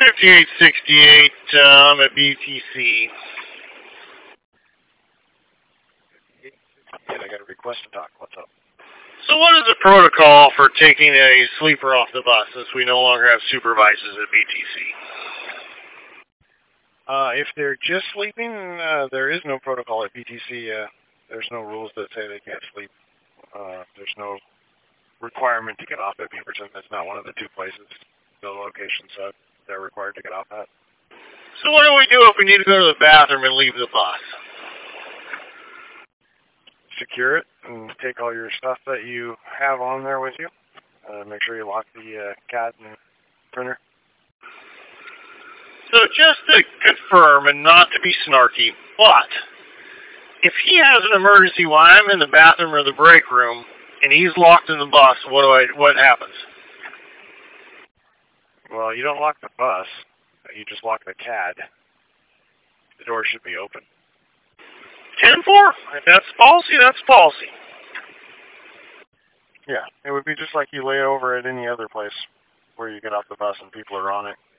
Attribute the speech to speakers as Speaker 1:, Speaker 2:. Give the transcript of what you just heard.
Speaker 1: 5868, I'm at BTC.
Speaker 2: And I got a request to talk. What's up?
Speaker 1: So what is the protocol for taking a sleeper off the bus since we no longer have supervisors at BTC?
Speaker 2: If they're just sleeping, there is no protocol at BTC. There's no rules that say they can't sleep. There's no requirement to get off at Beaverton. That's not one of the two places, the locations that they're required to get off at.
Speaker 1: So what do we do if we need to go to the bathroom and leave the bus?
Speaker 2: Secure it and take all your stuff that you have on there with you. Make sure you lock the CAD and printer.
Speaker 1: So just to confirm and not to be snarky, but if he has an emergency while I'm in the bathroom or the break room and he's locked in the bus, what happens?
Speaker 2: Well, you don't lock the bus. You just lock the CAD. The door should be open.
Speaker 1: 10-4? If that's policy, that's policy.
Speaker 2: Yeah, it would be just like you lay over at any other place where you get off the bus and people are on it.